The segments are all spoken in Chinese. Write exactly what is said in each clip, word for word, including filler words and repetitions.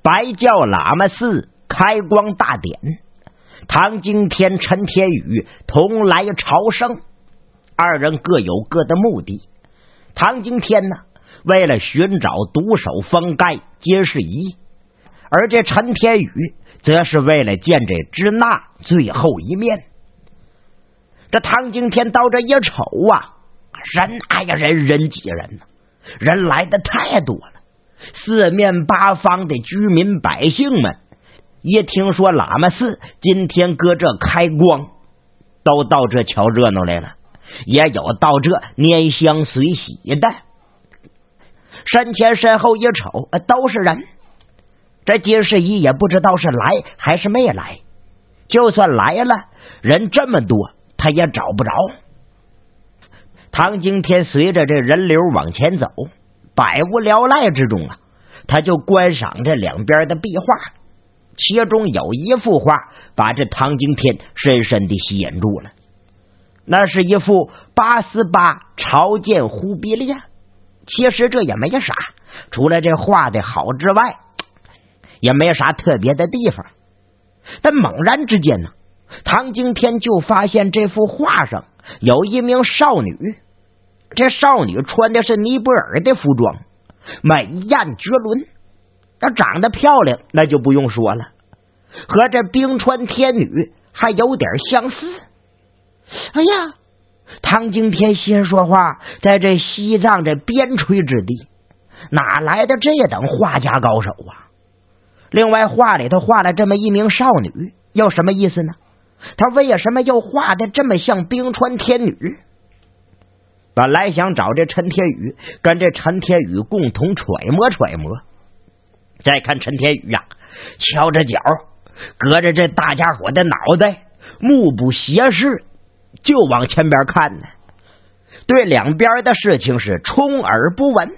白教喇嘛寺开光大典，唐经天、陈天宇同来朝圣，二人各有各的目的。唐经天呢，为了寻找毒手封盖皆是一，而这陈天宇则是为了见这支那最后一面。这唐经天到这一瞅啊，人哎呀人人挤人呢，人来的太多了，四面八方的居民百姓们一听说喇嘛寺今天搁这开光，都到这瞧热闹来了，也有到这拈香随喜的。身前身后一瞅，都是人。这金世一也不知道是来还是没来，就算来了，人这么多，他也找不着。唐经天随着这人流往前走，百无聊赖之中啊，他就观赏这两边的壁画，其中有一幅画把这唐经天深深地吸引住了。那是一幅八思巴朝见忽必烈，其实这也没啥，除了这画的好之外，也没啥特别的地方。但猛然之间呢，唐经天就发现这幅画上有一名少女，这少女穿的是尼泊尔的服装，美艳绝伦，她长得漂亮那就不用说了，和这冰川天女还有点相似。哎呀，唐经天心说话，在这西藏这边陲之地，哪来的这等画家高手啊？另外画里头画了这么一名少女，有什么意思呢？他为什么又画的这么像冰川天女？本来想找这陈天宇，跟这陈天宇共同揣摩揣摩。再看陈天宇呀、啊，翘着脚，隔着这大家伙的脑袋，目不斜视，就往前边看呢，对两边的事情是充耳不闻，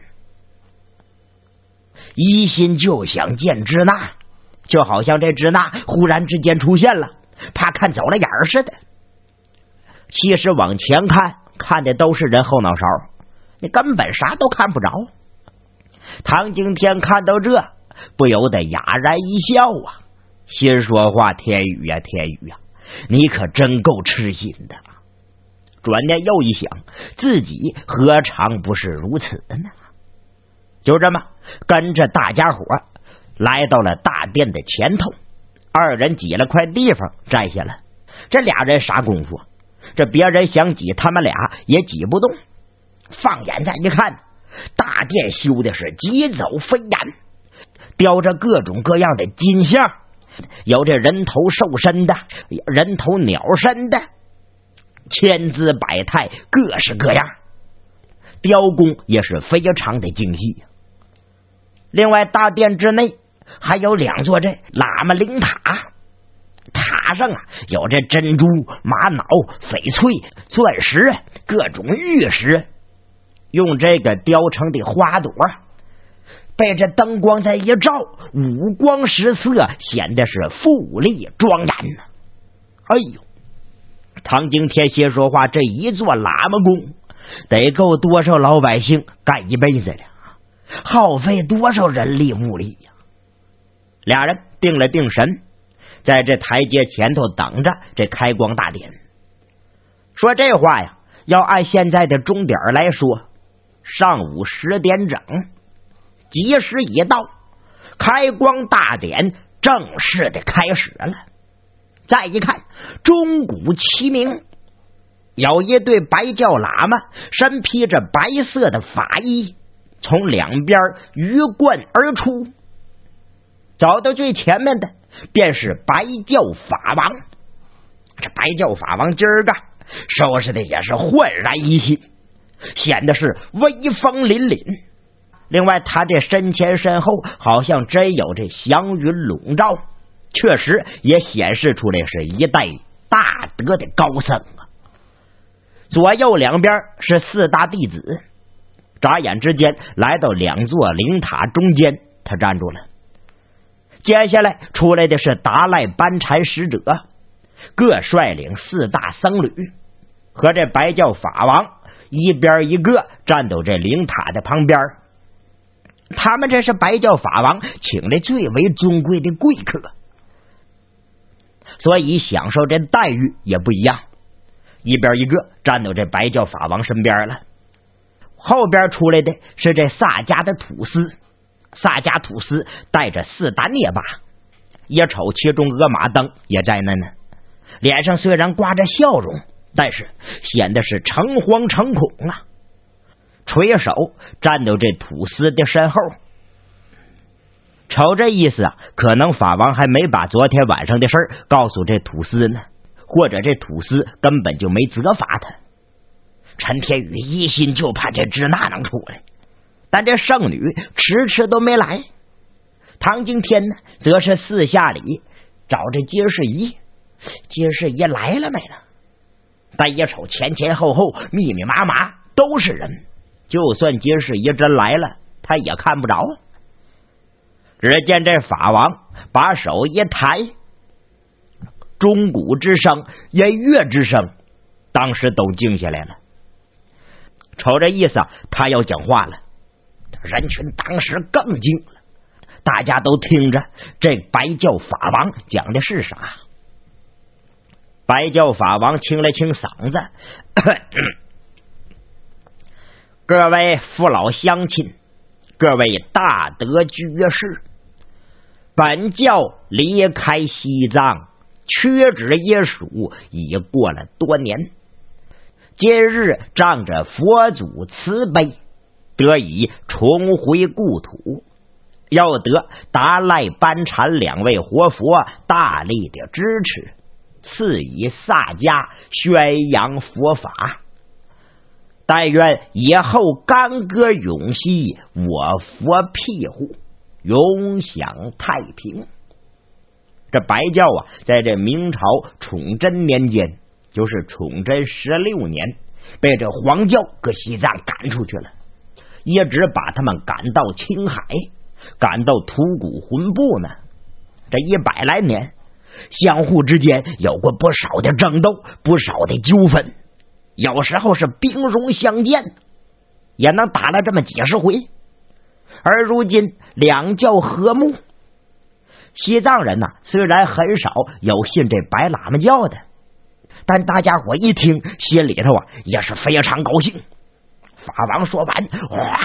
一心就想见支那，就好像这支那忽然之间出现了，怕看走了眼儿似的。其实往前看，看的都是人后脑勺，你根本啥都看不着。唐经天看到这，不由得哑然一笑啊，心说话：天宇呀、啊、天宇呀、啊，你可真够痴心的。转念又一想，自己何尝不是如此呢？就这么跟着大家伙来到了大殿的前头，二人挤了块地方站下了。这俩人啥功夫？这别人想挤，他们俩也挤不动。放眼再一看，大殿修的是急走飞檐，雕着各种各样的金像，有这人头兽身的，人头鸟身的，千姿百态，各式各样，雕工也是非常的精细。另外大殿之内还有两座这喇嘛灵塔，塔上啊有这珍珠、玛瑙、翡翠、钻石，各种玉石，用这个雕成的花朵，被这灯光再一照，五光十色，显得是富丽庄严。哎呦，唐经天先说话，这一座喇嘛宫得够多少老百姓干一辈子了，耗费多少人力物力呀！俩人定了定神，在这台阶前头等着这开光大典。说这话呀，要按现在的钟点来说，上午十点整，吉时已到，开光大典正式的开始了。再一看，钟鼓齐鸣，有一对白教喇嘛身披着白色的法衣，从两边鱼贯而出。走到最前面的便是白教法王。这白教法王今儿个收拾的也是焕然一新，显得是威风凛凛。另外他这身前身后好像真有这祥云笼罩，确实也显示出来是一代大德的高僧啊。左右两边是四大弟子，眨眼之间来到两座灵塔中间，他站住了。接下来出来的是达赖班禅使者，各率领四大僧侣，和这白教法王一边一个站到这灵塔的旁边。 他们这是白教法王请来最为尊贵的贵客，所以享受这待遇也不一样。一边一个站到这白教法王身边了，后边出来的是这萨家的土司，萨家土司带着四大灭霸，一瞅其中额马登也在那呢，脸上虽然挂着笑容，但是显得是诚惶诚恐啊。垂手站到这土司的身后，瞅这意思啊，可能法王还没把昨天晚上的事告诉这土司呢，或者这土司根本就没责罚他。陈天宇一心就怕这支那能出来，但这圣女迟迟都没来。唐敬天呢，则是四下里找这金世仪，金世仪来了没呢？但一瞅前前后后密密麻麻都是人，就算金世仪真来了，他也看不着。只见这法王把手一抬，钟鼓之声、音乐之声，当时都静下来了。瞅这意思，他要讲话了。人群当时更静了，大家都听着这白教法王讲的是啥。白教法王清了清嗓子，各位父老乡亲，各位大德居士，本教离开西藏屈指一数已过了多年，今日仗着佛祖慈悲，得以重回故土，要得达赖班禅两位活佛大力的支持，赐以萨家宣扬佛法。但愿以后干戈永息，我佛庇护，永享太平。这白教啊，在这明朝崇祯年间，就是崇祯十六年，被这黄教搁西藏赶出去了，一直把他们赶到青海，赶到吐谷浑部呢。这一百来年，相互之间有过不少的争斗，不少的纠纷，有时候是兵戎相见，也能打了这么几十回。而如今两教和睦，西藏人呐、啊，虽然很少有信这白喇嘛教的，但大家伙一听，心里头啊也是非常高兴。法王说完，哇，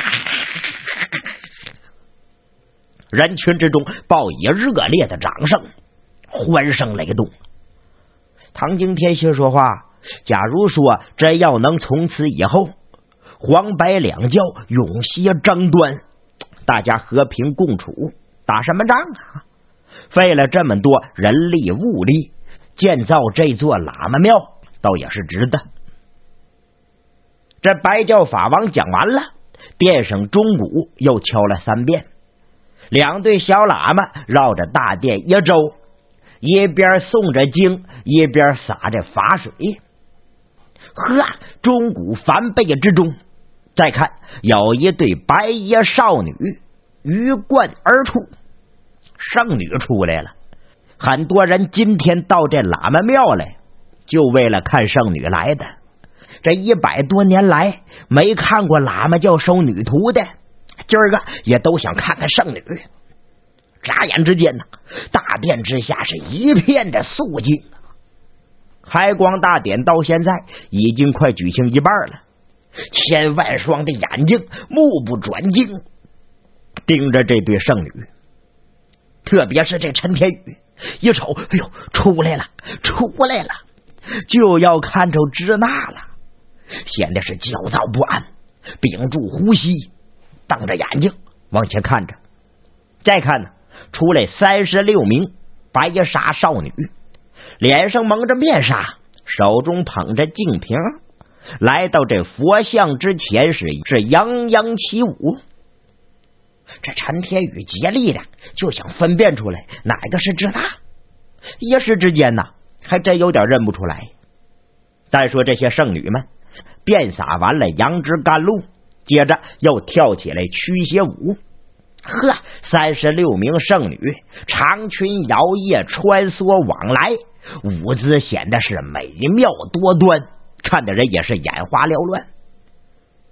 人群之中报以热烈的掌声，欢声雷动。唐敬天心说话，假如说真要能从此以后黄白两教永息争端，大家和平共处，打什么仗啊？费了这么多人力物力建造这座喇嘛庙，倒也是值得。这白教法王讲完了，殿上钟鼓又敲了三遍，两对小喇嘛绕着大殿一周，一边诵着经，一边洒着法水。呵，钟鼓翻倍之中，再看有一对白衣少女鱼贯而出，圣女出来了。很多人今天到这喇嘛庙来，就为了看圣女来的。这一百多年来没看过喇嘛教收女徒的，今儿个也都想看看圣女。眨眼之间呢，大殿之下是一片的肃静。开光大典到现在已经快举行一半了，千万双的眼睛目不转睛盯着这对圣女，特别是这陈天宇，一瞅，哎呦，出来了，出来了，就要看着支那了，显得是焦躁不安，屏住呼吸，瞪着眼睛往前看着。再看呢，出来三十六名白衣纱少女，脸上蒙着面纱，手中捧着净瓶，来到这佛像之前，是是泱泱起舞。这陈天宇竭力的就想分辨出来哪个是支那，一时之间呢，还真有点认不出来。再说这些圣女们遍洒完了杨枝甘露，接着又跳起来驱邪舞。呵，三十六名圣女长裙摇曳，穿梭往来，舞姿显得是美妙多端，看的人也是眼花缭乱。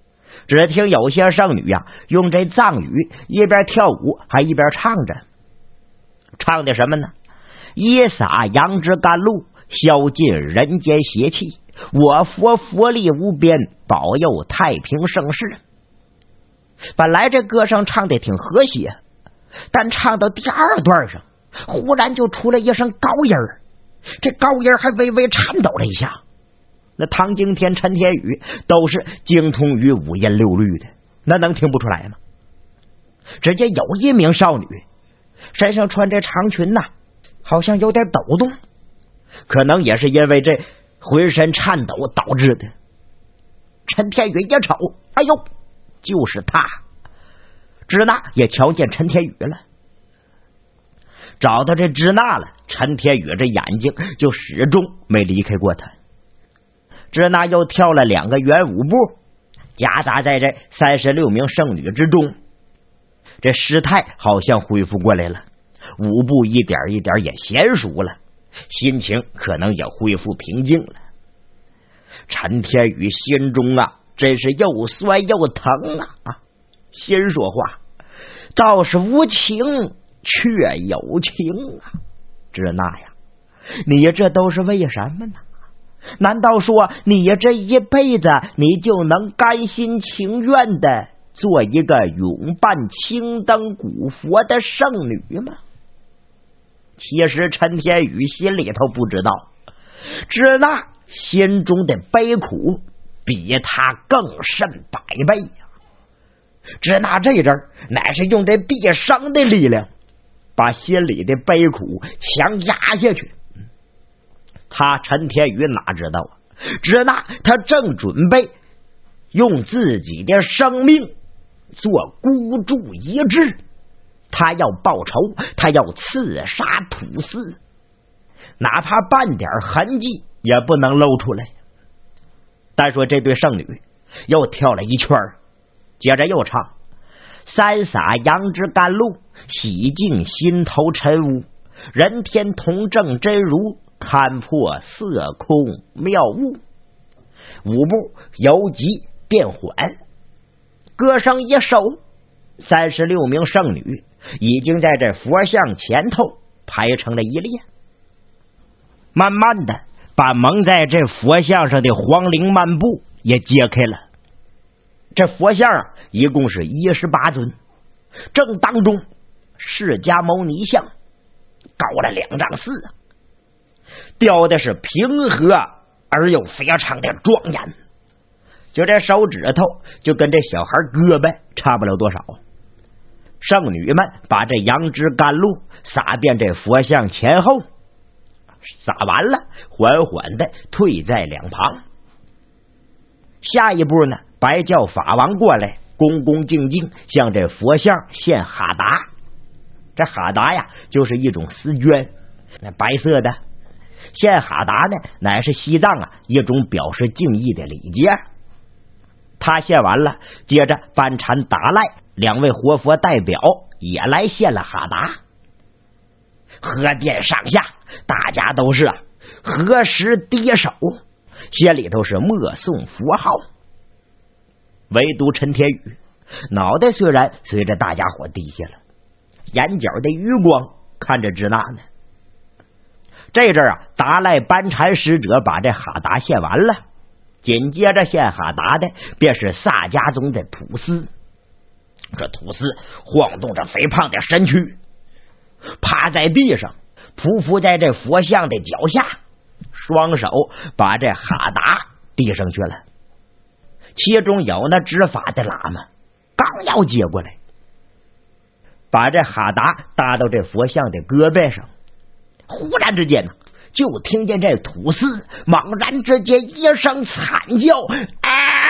只听有些剩女呀、啊，用这藏语一边跳舞还一边唱着，唱的什么呢？以洒杨枝甘露，消尽人间邪气，我佛佛力无边，保佑太平盛世。本来这歌声唱的挺和谐，但唱到第二段上，忽然就出了一声高音儿，这高音还微微颤抖了一下。那唐惊天、陈天宇都是精通于五音六律的，那能听不出来吗？只见有一名少女身上穿着长裙呐、啊，好像有点抖动，可能也是因为这浑身颤抖导致的。陈天宇一瞅，哎呦，就是他。支那也瞧见陈天宇了，找到这支那了，陈天宇这眼睛就始终没离开过他。支那又跳了两个圆舞步，夹杂在这三十六名剩女之中，这师太好像恢复过来了，舞步一点一点也娴熟了，心情可能也恢复平静了。陈天宇心中啊真是又酸又疼啊啊！心说话倒是无情却有情啊，支那呀，你这都是为什么呢？难道说你这一辈子你就能甘心情愿的做一个永伴青灯古佛的圣女吗？其实陈天宇心里头不知道，支那心中的悲苦比他更甚百倍呀。支那这阵乃是用这毕生的力量把心里的悲苦强压下去。他陈天宇哪知道啊？支那他正准备用自己的生命做孤注一掷，他要报仇，他要刺杀土司，哪怕半点痕迹也不能露出来。单说这对剩女又跳了一圈，接着又唱：三洒杨枝甘露，洗净心头尘污，人天同正真如，看破色空妙物。舞步由急变缓，歌声一收，三十六名剩女已经在这佛像前头排成了一列，慢慢的把蒙在这佛像上的黄绫幔布也揭开了。这佛像啊一共是一十八尊，正当中释迦牟尼像高了两丈四，雕的是平和而又非常的庄严，就这手指头就跟这小孩胳膊差不了多少。剩女们把这杨枝甘露洒遍这佛像前后，洒完了缓缓的退在两旁。下一步呢，白叫法王过来，恭恭敬敬向这佛像献哈达。这哈达呀就是一种丝绢，那白色的。献哈达呢乃是西藏啊一种表示敬意的礼节。他献完了，接着班禅达赖两位活佛代表也来献了哈达。河殿上下大家都是啊合十低手，心里头是默诵佛号。唯独陈天宇脑袋虽然随着大家伙低下了，眼角的余光看着支那呢。这阵啊达赖班禅使者把这哈达献完了，紧接着献哈达的便是萨迦宗的土司。这土司晃动着肥胖的身躯，趴在地上，匍匐在这佛像的脚下，双手把这哈达递上去了。其中有那执法的喇嘛刚要接过来，把这哈达搭到这佛像的胳膊上，忽然之间呢，就听见这土司猛然之间一声惨叫，啊！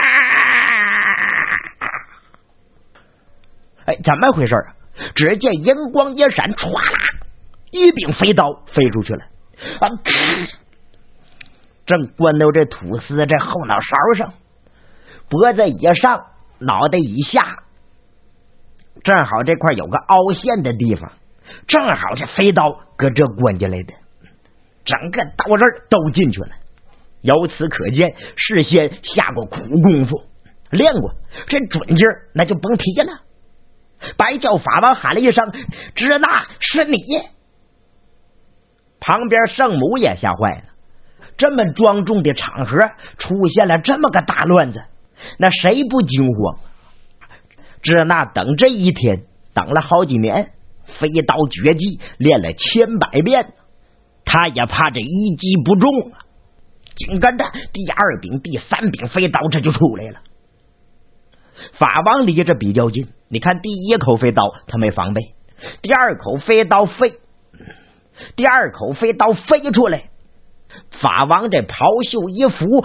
哎，怎么回事啊？只见银光一闪，唰啦，一柄飞刀飞出去了，啊！正关到这土司这后脑勺上，脖子以上，脑袋以下，正好这块有个凹陷的地方，正好这飞刀搁这关进来的，整个刀刃都进去了。由此可见，事先下过苦功夫， 练过，这准劲儿那就甭提了。白教法王喊了一声：“支那是你！”旁边圣母也吓坏了，这么庄重的场合出现了这么个大乱子，那谁不惊慌？支那等这一天等了好几年，飞刀绝技练了千百遍，他也怕这一击不中啊！紧跟着第二柄第三柄飞刀这就出来了。法王离着比较近，你看第一口飞刀他没防备，第二口飞刀飞第二口飞刀飞出来，法王这袍袖一拂，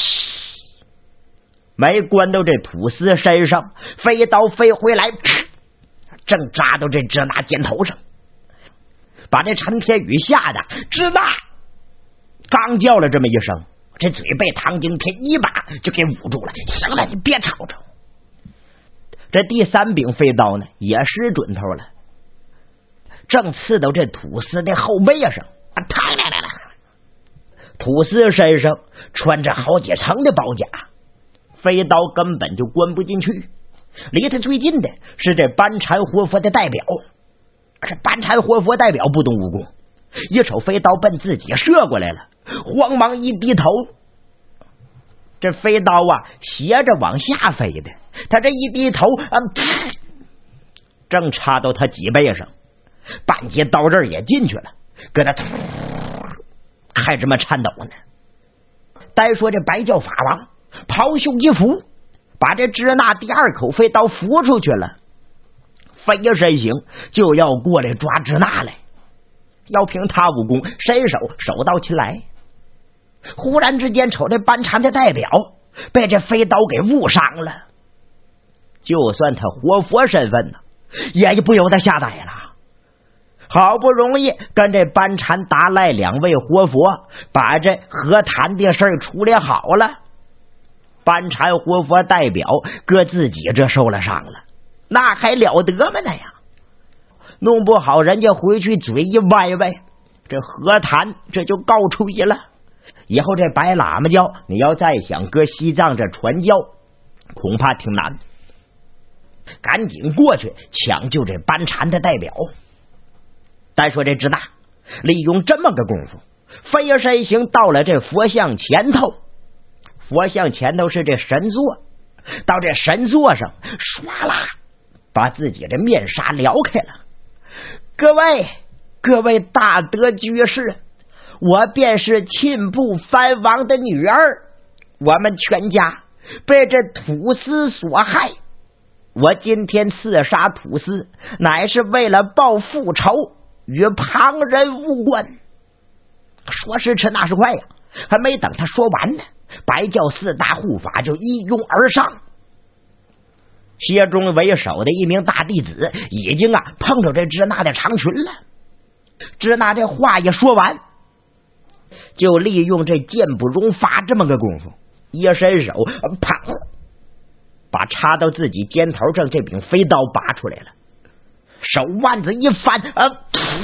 没关到这土司身上，飞刀飞回来，正扎到这支那肩头上，把这陈天宇吓得支那刚叫了这么一声，这嘴被唐金天一把就给捂住了。行了，你别吵吵。这第三柄飞刀呢也使准头了，正刺到这土司的后背上，嘡来来来，土司身上穿着好几层的宝甲，飞刀根本就关不进去。离他最近的是这班禅活佛的代表，这班禅活佛代表不懂武功，一手飞刀奔自己射过来了，慌忙一低头，这飞刀啊斜着往下飞的，他这一低头啊，正插到他脊背上，半截刀刃也进去了，搁他还这么颤抖呢。单说这白教法王袍袖一拂，把这支那第二口飞刀拂出去了，飞身形就要过来抓支那来。要凭他武功，伸手手到擒来。忽然之间，瞅这班禅的代表被这飞刀给误伤了，就算他活佛身份呢，也不由得吓呆了。好不容易跟这班禅达赖两位活佛把这和谈的事处理好了，班禅活佛代表搁自己这受了伤了，那还了得吗？那呀，弄不好人家回去嘴一歪歪，这和谈这就告出去了。以后这白喇嘛教你要再想搁西藏这传教，恐怕挺难。赶紧过去抢救这班禅的代表。单说这支那利用这么个功夫，飞身形到了这佛像前头，佛像前头是这神座，到这神座上唰啦把自己的面纱撩开了。各位各位大德居士，我便是庆部藩王的女儿，我们全家被这土司所害，我今天刺杀土司乃是为了报复仇，与旁人无关。说时迟那时快呀，还没等他说完呢，白教四大护法就一拥而上，其中为首的一名大弟子已经啊碰着这支那的长裙了。支那这话一说完，就利用这剑不容发这么个功夫，一伸手砰，把插到自己肩头上这柄飞刀拔出来了，手腕子一翻，呃，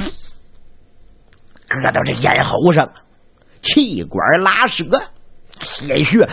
搁到这咽喉上，气管拉舌，鲜血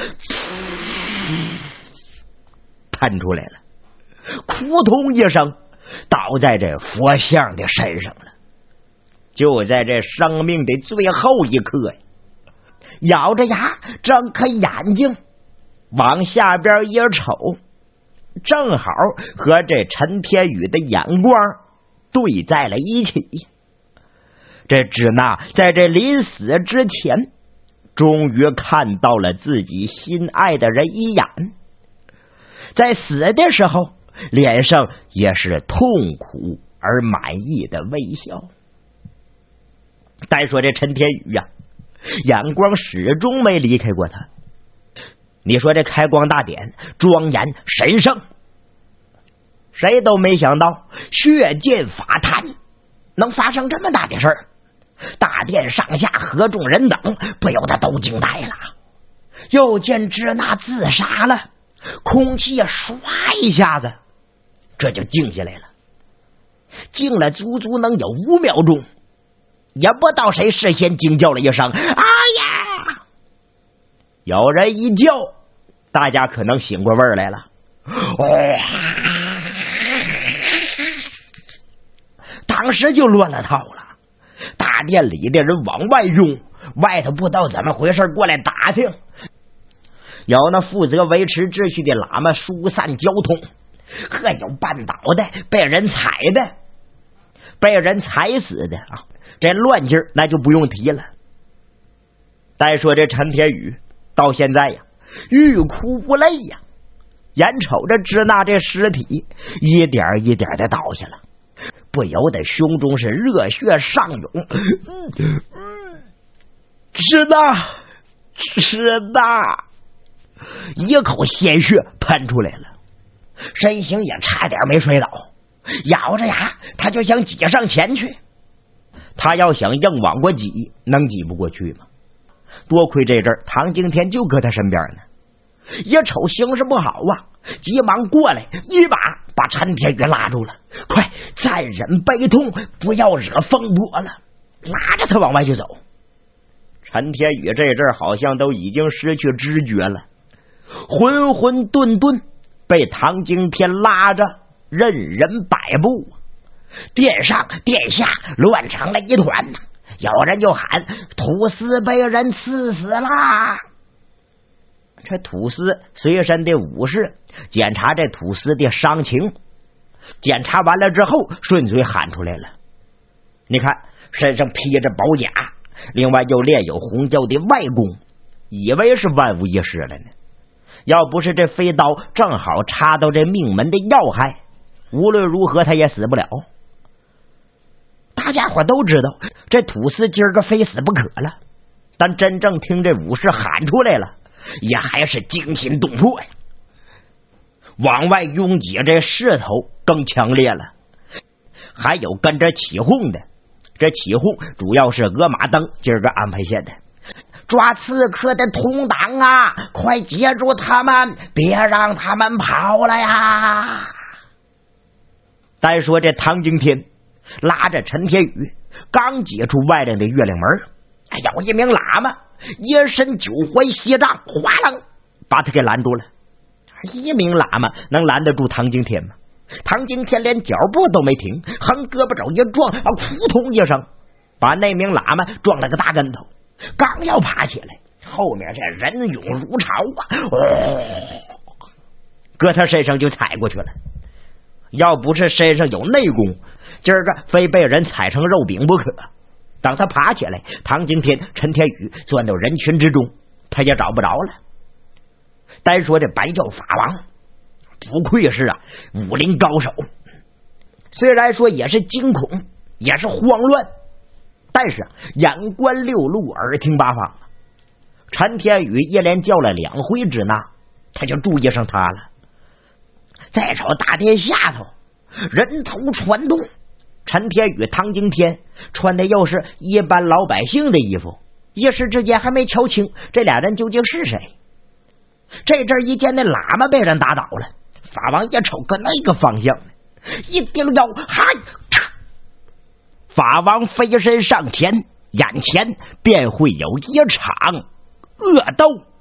喷出来了，扑通一声倒在这佛像的身上了。就在这生命的最后一刻，咬着牙睁开眼睛往下边一瞅，正好和这陈天宇的眼光对在了一起。这支那在这临死之前终于看到了自己心爱的人一眼，在死的时候脸上也是痛苦而满意的微笑。单说这陈天宇呀、啊，眼光始终没离开过他。你说这开光大典庄严神圣，谁都没想到血溅法坛能发生这么大的事儿，大殿上下合众人等不由得都惊呆了。又见支那自杀了，空气唰一下子这就静下来了，静了足足能有五秒钟，也不知道谁事先惊叫了一声哎呀，有人一叫大家可能醒过味儿来了。哦，当时就乱了套了，大殿里的人往外涌，外头不知道怎么回事过来打听，有那负责维持秩序的喇嘛疏散交通，还有绊倒的，被人踩的，被人踩死的啊！这乱劲儿那就不用提了。再说这陈铁宇到现在呀，欲哭无泪呀，眼瞅着支那这尸体一点一点的倒下了，不由得胸中是热血上涌。嗯嗯，支那，支那，一口鲜血喷出来了，身形也差点没摔倒，咬着牙他就想挤上前去。他要想硬往过挤，能挤不过去吗？多亏这阵唐敬天就搁他身边呢，一瞅形势不好啊，急忙过来一把把陈天宇拉住了。快，暂忍悲痛，不要惹风波了，拉着他往外就走。陈天宇这阵好像都已经失去知觉了，浑浑沌沌被唐敬天拉着任人摆布，殿上殿下乱成了一团，有人就喊土司被人刺死啦。这土司随身的武士检查这土司的伤情，检查完了之后顺嘴喊出来了，你看身上披着宝甲，另外又练有红教的外功，以为是万无一失了呢。要不是这飞刀正好插到这命门的要害，无论如何他也死不了。大家伙都知道这土司今儿个非死不可了，但真正听这武士喊出来了，也还是惊心动魄呀。往外拥挤这势头更强烈了，还有跟着起哄的，这起哄主要是额马登今儿个安排下的，抓刺客的同党啊，快截住他们，别让他们跑了呀。再说这唐敬天拉着陈天宇刚解出外边的月亮门，哎，有一名喇嘛一身九环锡杖，哗楞把他给拦住了。一名喇嘛能拦得住唐敬天吗？唐敬天连脚步都没停，横胳膊肘一撞，啊，扑通一声把那名喇嘛撞了个大跟头。刚要爬起来，后面这人涌如潮啊，哦，搁他身上就踩过去了。要不是身上有内功，今儿个非被人踩成肉饼不可。等他爬起来，唐敬天、陈天宇钻到人群之中，他也找不着了。单说这白教法王，不愧是啊武林高手，虽然说也是惊恐，也是慌乱，但是眼观六路，耳听八方。陈天宇一连叫了两回支那，他就注意上他了。再瞅大殿下头人头攒动，陈天宇、唐敬天穿的又是一般老百姓的衣服，一时之间还没瞧清这俩人究竟是谁。这阵一见那喇嘛被人打倒了，法王一瞅搁那个方向，一丢腰，嗨，法王飞身上前，眼前便会有一场恶斗。